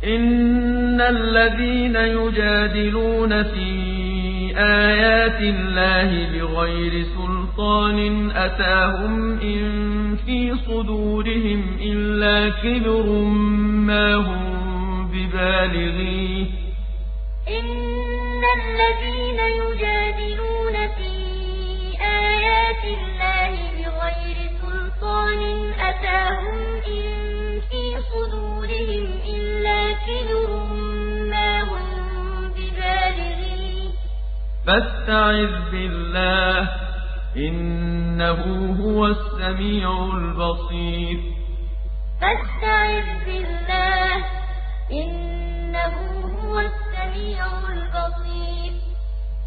إن الذين يجادلون في آيات الله بغير سلطان أتاهم إن في صدورهم إلا كبر ما هم ببالغيه إن الذين يجادلون في آيات الله بغير سلطان أتاهم إن في صدورهم إلا كبر ما هم ببالغيه فاستعذ بالله إنه هو السميع البصير فاستعذ بالله إنه هو السميع البصير